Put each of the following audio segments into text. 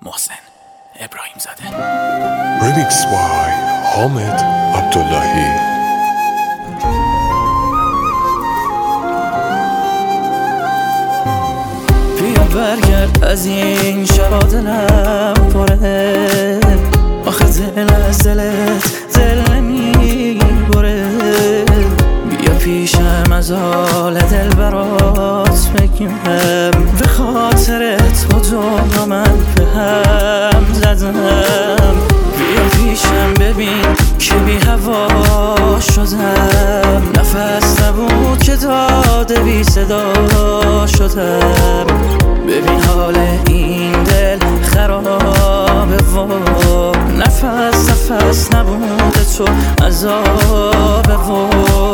محسن ابراهیم زاده. Remix by حامد عبداللهی. بیا برگرد از این شبا دلم پره، آخه دل از دل نمیبره. بیا پیشم از حال دل برات بگم، به خاطرت با دنیا من به هم زدم. بیا پیشم ببین که بی هوا شدم، نفس نبود که داده بی صدا شدم. ببین حال این دل خرابه و نفس نبوده تو عذابه و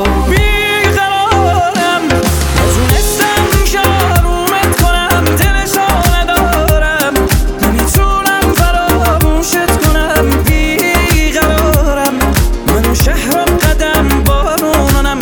بیقرارم. نتونستم که آرومت کنم، دلشو ندارم، نمیتونم فراموشت کنم. بیقرارم، منو شهرم قدم بارونم.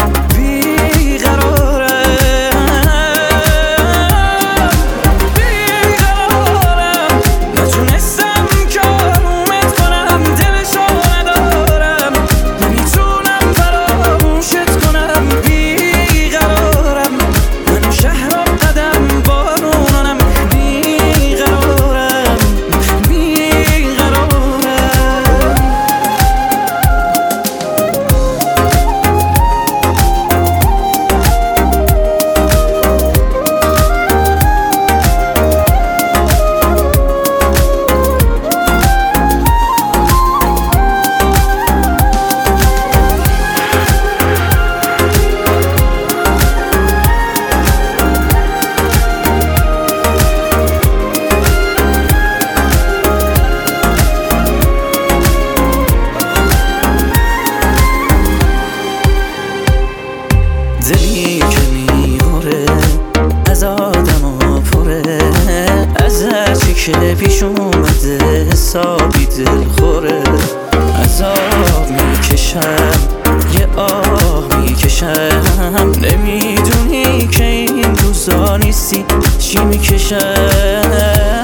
دلی که میبره از آدم و پره، از هرچی که پیش اومده حسابی دل خوره. عذاب میکشم، یه آه میکشم، نمیدونی که این روزا نیستی چی میکشم.